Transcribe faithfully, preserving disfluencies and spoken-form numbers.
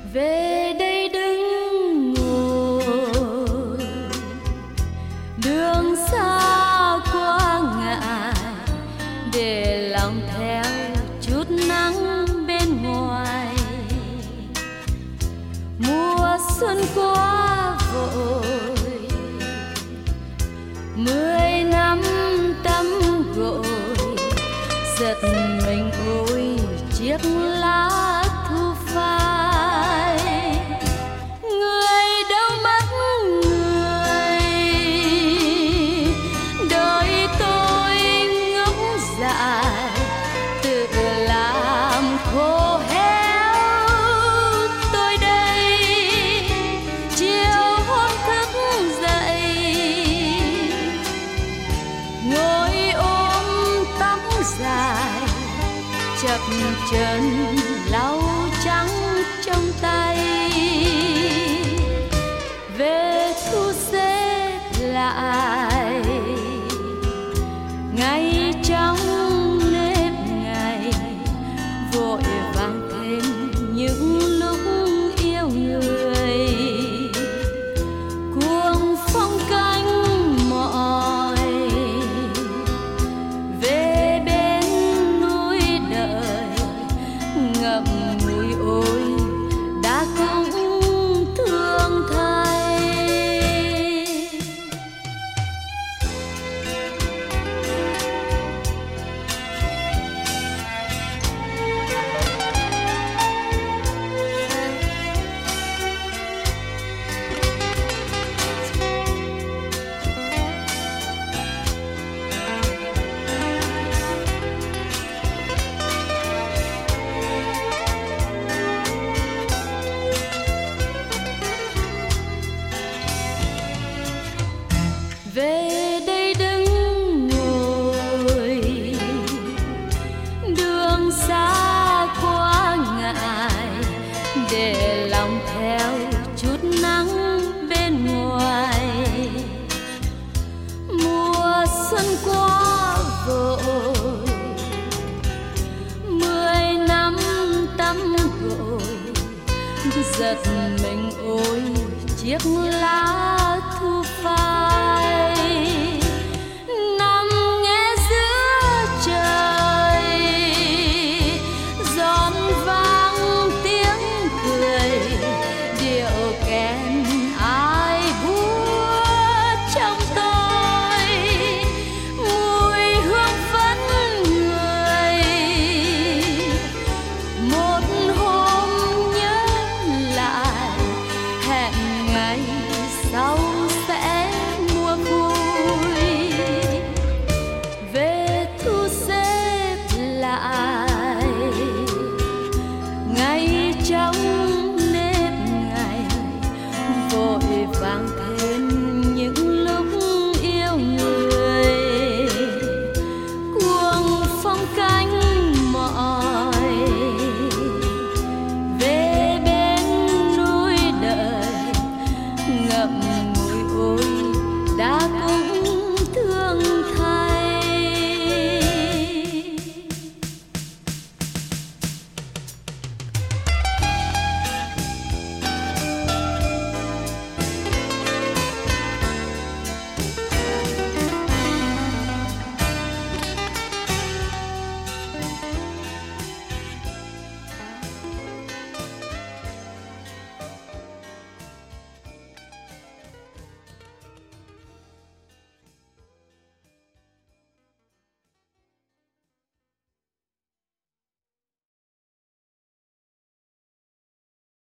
về đây đứng ngồi đường xa quá ngại để lòng theo chút nắng bên ngoài. Mùa xuân quá vội, mười năm tắm gội, giật mình ôi chiếc lá thu phai. Người đâu mất người, đời tôi ngốc dại tự làm khô héo. Tôi đây chiều hôm thức dậy, ngồi ôm tóc dài, chập chờn lau trắng trong tay. Về thu xếp lại ngày trong nếp ngày, vội vàng thêm những lúc yêu người. Cuồng phong cánh mỏi về bên núi đợi, ngậm ngùi ôi đã cũng thương thay. Về đây đứng ngồi đường xa quá ngại để lòng theo chút nắng bên ngoài. Mùa xuân quá vội, mười năm tắm gội, giật mình ôi chiếc lá thu phai. Nằm nghe giữa trời giòn vang tiếng cười, điệu kèn ai búa trong tôi. Mùi hương phấn người, một hôm nhớ lại hẹn ngày sau sẽ mua vui. Về thu xếp lại ngày trong nếp ngày, vội vàng